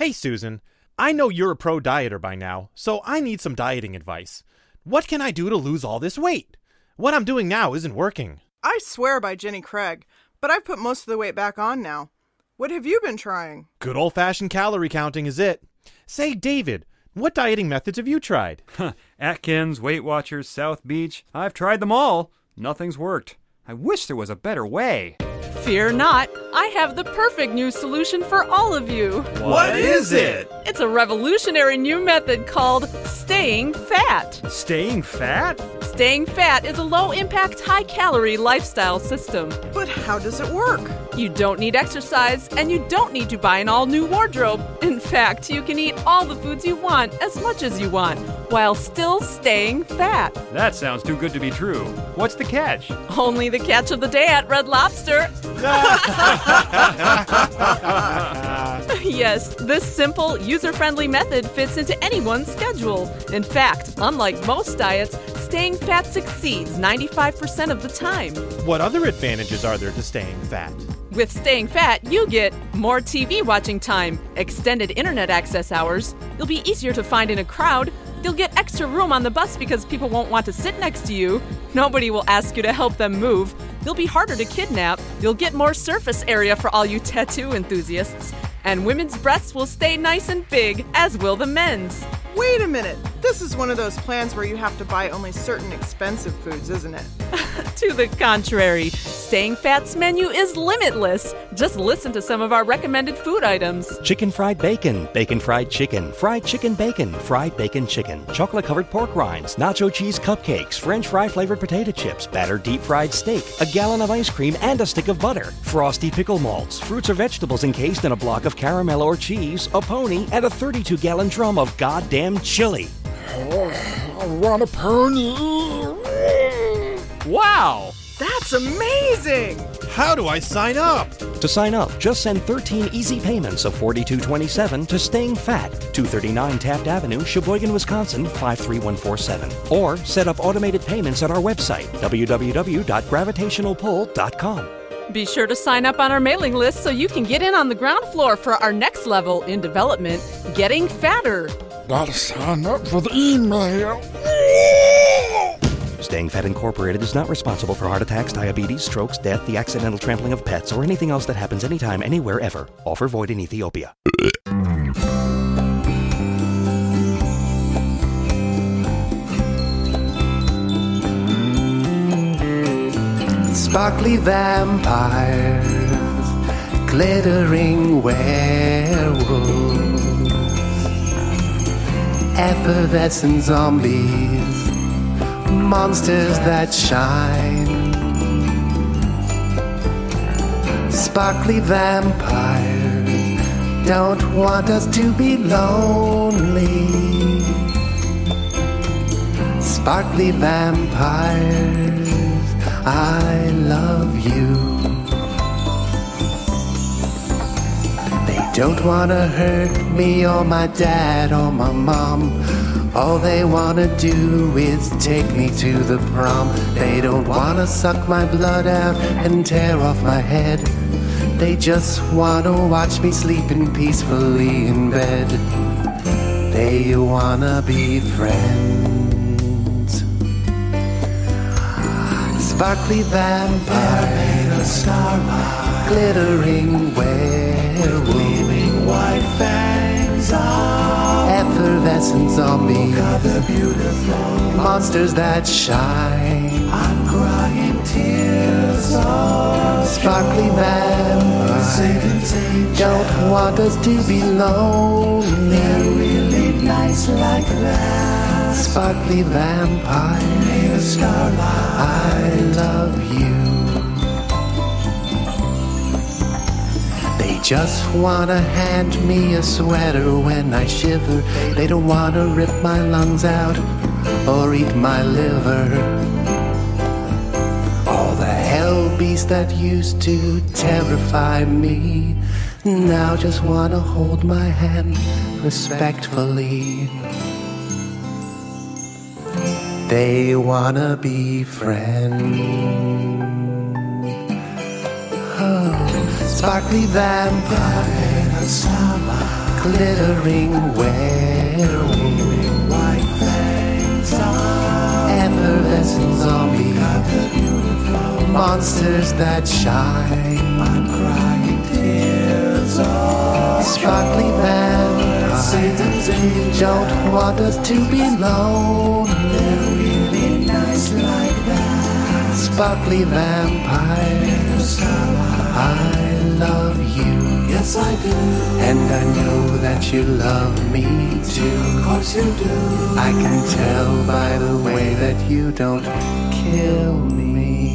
Hey, Susan. I know you're a pro dieter by now, so I need some dieting advice. What can I do to lose all this weight? What I'm doing now isn't working. I swear by Jenny Craig, but I've put most of the weight back on now. What have you been trying? Good old-fashioned calorie counting is it. Say, David, what dieting methods have you tried? Atkins, Weight Watchers, South Beach. I've tried them all. Nothing's worked. I wish there was a better way. Fear not, I have the perfect new solution for all of you. What is it? It's a revolutionary new method called staying fat. Staying fat? Staying fat is a low-impact, high-calorie lifestyle system. But how does it work? You don't need exercise, and you don't need to buy an all-new wardrobe. In fact, you can eat all the foods you want as much as you want, while still staying fat. That sounds too good to be true. What's the catch? Only the catch of the day at Red Lobster. Yes, this simple, user-friendly method fits into anyone's schedule. In fact, unlike most diets, staying fat succeeds 95% of the time. What other advantages are there to staying fat? With staying fat, you get more TV watching time, extended internet access hours, you'll be easier to find in a crowd, you'll get extra room on the bus because people won't want to sit next to you, nobody will ask you to help them move, you'll be harder to kidnap, you'll get more surface area for all you tattoo enthusiasts, and women's breasts will stay nice and big, as will the men's. Wait a minute. This is one of those plans where you have to buy only certain expensive foods, isn't it? To the contrary, Staying Fat's menu is limitless. Just listen to some of our recommended food items. Chicken fried bacon, bacon fried chicken bacon, fried bacon chicken, chocolate covered pork rinds, nacho cheese cupcakes, French fry flavored potato chips, battered deep fried steak, a gallon of ice cream and a stick of butter, frosty pickle malts, fruits or vegetables encased in a block of caramel or cheese, a pony, and a 32-gallon drum of goddamn chili. I want a pony. Wow! That's amazing! How do I sign up? To sign up, just send 13 easy payments of $42.27 to Staying Fat, 239 Taft Avenue, Sheboygan, Wisconsin, 53147. Or set up automated payments at our website, www.gravitationalpull.com. Be sure to sign up on our mailing list so you can get in on the ground floor for our next level in development, Getting Fatter. Gotta sign up for the email. Staying Fat Incorporated is not responsible for heart attacks, diabetes, strokes, death, the accidental trampling of pets, or anything else that happens anytime, anywhere, ever. Offer void in Ethiopia. Sparkly vampires, glittering werewolves, effervescent zombies, monsters that shine. Sparkly vampires don't want us to be lonely. Sparkly vampires, I love you. They don't wanna hurt me or my dad or my mom. All they wanna do is take me to the prom. They don't wanna suck my blood out and tear off my head. They just wanna watch me sleeping peacefully in bed. They wanna be friends. Sparkly vampire, starlight, glittering werewolf, gleaming white fangs, effervescent zombies, monsters that shine. I'm crying tears. Sparkly vampires don't want us to be lonely. They're really nice like that. Sparkly vampires, I love you. They just wanna hand me a sweater when I shiver. They don't wanna rip my lungs out or eat my liver. All the hell beasts that used to terrify me now just wanna hold my hand respectfully. They wanna be friends. Oh, sparkly vampire, glittering, wearing white fangs, effervescent zombie, monsters that shine, I'm crying tears of sparkly vampires, don't want us to be alone. They're really nice like that. Sparkly vampires, I love you. Yes, I do. And I know that you love me too. Of course you do. I can tell by the way that you don't kill me.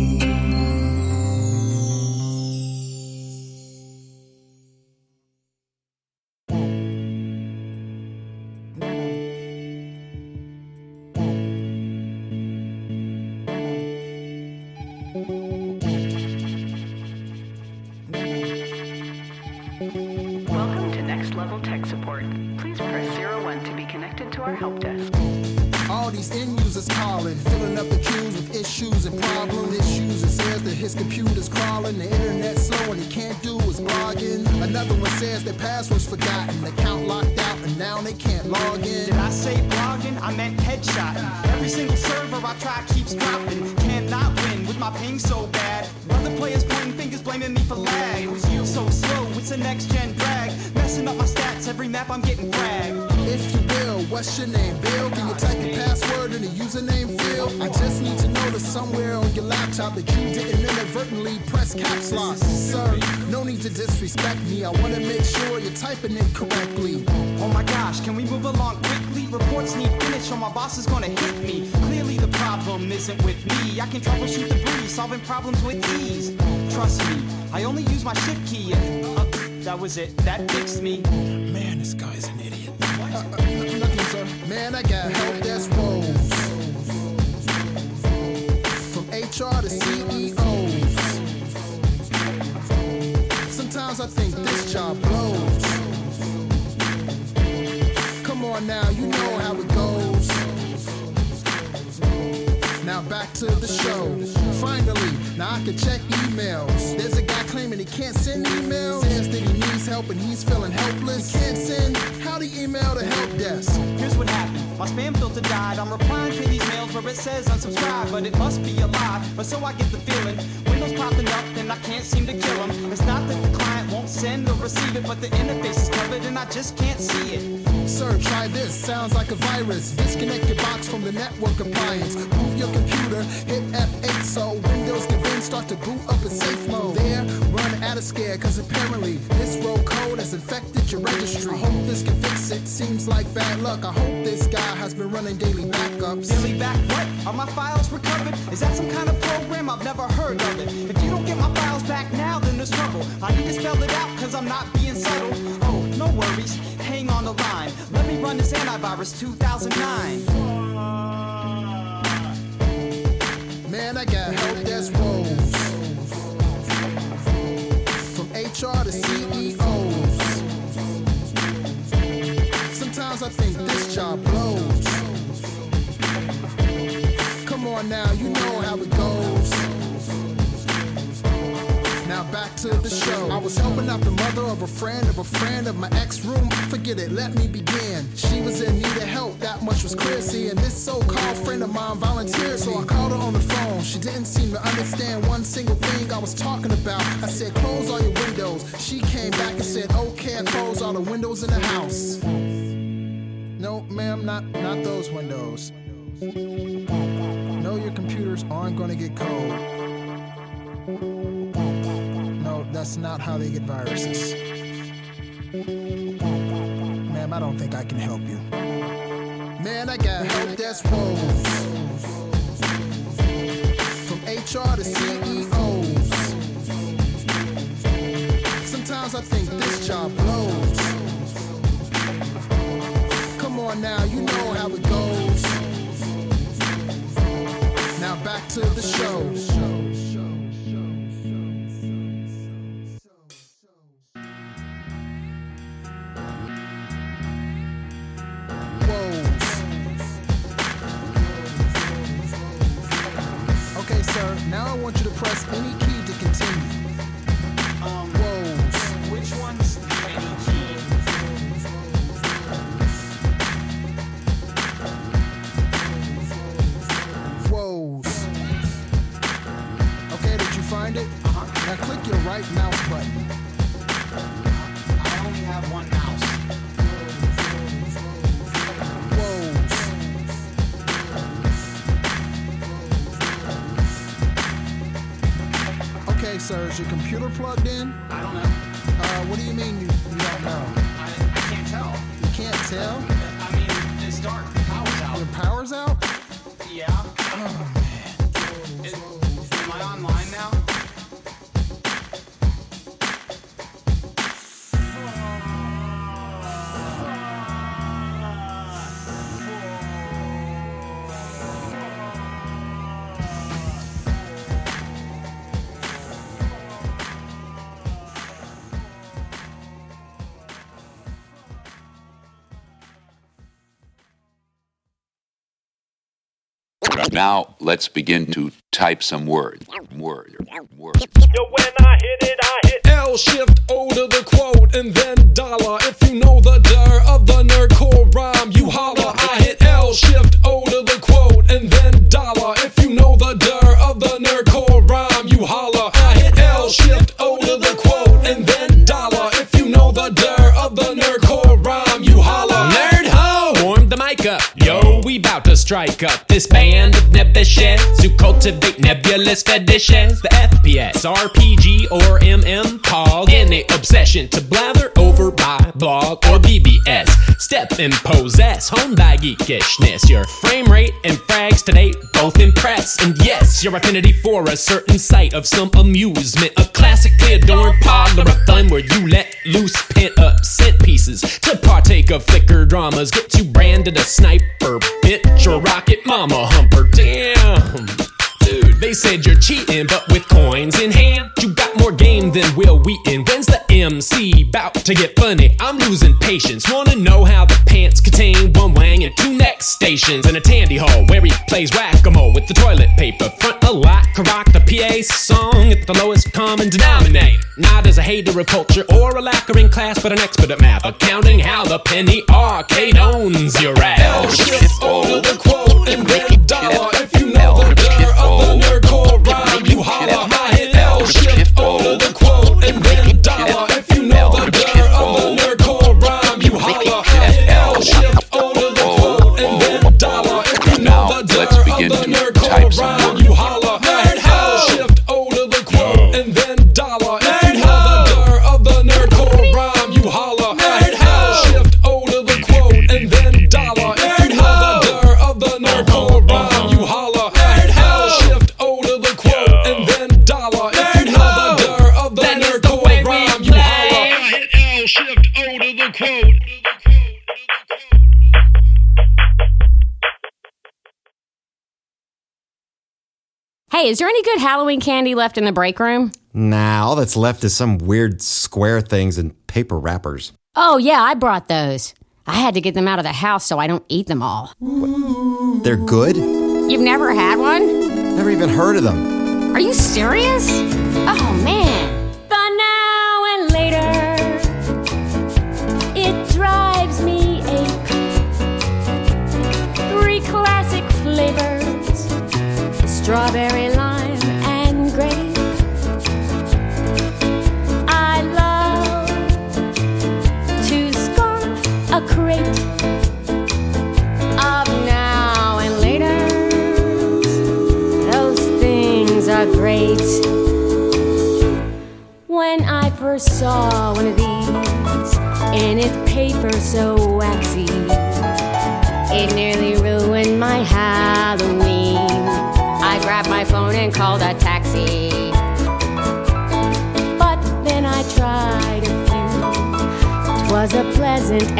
Welcome to Next Level Tech Support. Please press 01 to be connected to our help desk. All these end users calling, filling up the queues with issues and problems. This user says that his computer's crawling, the internet's slow and he can't do his blogging. Another one says their password's forgotten, account locked out and now they can't log in. Did I say blogging? I meant headshotting. Every single server I try keeps dropping. Cannot win with my ping so bad. Other players pointing fingers blaming me for lag. It was you so slow, it's a next gen drag. Messing up my stats, every map I'm getting fragged. If you will, what's your name, Bill? Can you type your password in the username field? I just need to know that somewhere on your laptop that you didn't inadvertently press caps lock. Sir, no need to disrespect me. I want to make sure you're typing it correctly. Oh my gosh, can we move along quickly? Reports need finish or my boss is gonna hit me. Clearly the problem isn't with me. I can troubleshoot the breeze, solving problems with ease. Trust me, I only use my shift key. That was it, that fixed me. Man, this guy's an idiot. Nothing, sir. Man, I got help desk roles. From HR to CEOs. Sometimes I think this job blows. Come on now, you know how it goes. Now back to the show. Finally, now I can check emails. There's a guy claiming he can't send emails. Says that he needs help and he's feeling helpless. Can't send, how do you email the help desk? Here's what happened, my spam filter died. I'm replying to these mails where it says unsubscribe, but it must be a lie, or so I get the feeling. Windows popping up and I can't seem to kill them. It's not that the client won't send or receive it, but the interface is covered and I just can't see it. Sir, try this, sounds like a virus. Disconnect your box from the network appliance. Move your computer, hit F8 so Windows can then start to boot up in safe mode. There, run out of scare, cause apparently this rogue code has infected your registry. I hope this can fix it, seems like bad luck. I hope this guy has been running daily backups. Daily back what? Are my files recovered? Is that some kind of program? I've never heard of it. If you don't get my files back now, then there's trouble. I need to spell it out cause I'm not being subtle. Oh, no worries, hang on the line. Let me run this antivirus 2009. Man, I got help desk roles. From HR to CEOs. Sometimes I think this job blows. Come on now, you know how it goes. Now back to the show. I was helping out the mother of a friend of my ex-room. Forget it, let me begin. She was in need of help, that much was clear. See, and this so-called friend of mine volunteered, so I called her on the phone. She didn't seem to understand one single thing I was talking about. I said, close all your windows. She came back and said, okay, I close all the windows in the house. No, ma'am, not those windows. No, your computers aren't gonna get cold. No, that's not how they get viruses. Ma'am, I don't think I can help you. Man, I got help desk roles. From HR to CEOs. Sometimes I think this job blows. Come on now, you know how it goes. Now back to the show. Okay, sir, now I want you to press any key to continue. Which one's any key? Is your computer plugged in? I don't know. What do you mean you don't know? I can't tell. You can't tell? I mean, it's dark. Power's out. Your power's out? Yeah. Oh, man. Am I online now? Now, let's begin to type some words. Yo, when I hit L shift O to the quote and then dollar. If you know the dir of the nerdcore rhyme, you holler. I hit L shift O to the quote and then dollar. If you know the dir of the nerdcore rhyme, you holler. I hit L shift O to the quote and then dollar. If you know the dir of the nerdcore rhyme, you holler. Nerd ho, warm the mic up. Yo, we bout to strike up this band of nebbishes who cultivate nebulous fetishes. The FPS, RPG, or MM hog. Any obsession to blather over by blog or BBS. Step and possess, honed by geekishness. Your frame rate and frags to date both impress. And yes, your affinity for a certain sight of some amusement. A classically adorned parlor of fun where you let loose pent-up set pieces to partake of flicker dramas. Get you branded a sniper, bitch, or rocket mama humper. Damn, dude, they said you're cheating, but with coins in hand, you got more game than Will Wheaton. When's the MC bout to get funny? I'm losing patience. Wanna know how the pants contain one wang and two next stations and a tandy hole where he plays whack-a-mole with the toilet paper. Front a lot, rock the PA song at the lowest common denominator. Not as a hater of culture or a lacker in class, but an expert at math, accounting how the penny arcade owns your ass. L shift O to the quote and then dollar. If you know the dir of the nerdcore rhyme, you holler. I hit L shift O to the quote and then dollar. If you know the dir of the nerdcore rhyme, you holler. I hit L shift O to the quote and then dollar. If you know the dir of the nerdcore rhyme, you holler. I hit L shift O to the quote and then dollar. If you know the dir of the nerdcore rhyme, you holler. I hit L shift O to the quote and then dollar. If you know the dir of the nerdcore rhyme, you holler. I hit L shift O to the quote and then dollar. If you know the dir of the nerdcore rhyme, you holler. I hit L shift O to the quote. Hey, is there any good Halloween candy left in the break room? Nah, all that's left is some weird square things and paper wrappers. Oh, yeah, I brought those. I had to get them out of the house so I don't eat them all. What? They're good? You've never had one? Never even heard of them. Are you serious? Oh, man. The now and later, it drives me ache. 3 classic flavors, strawberry, lime, and grape. I love to scarf a crate of now and laters. Those things are great. When I first saw one of these, and its paper so waxy, it nearly ruined my Halloween. I grabbed my phone and called a taxi. But then I tried a few. 'Twas a pleasant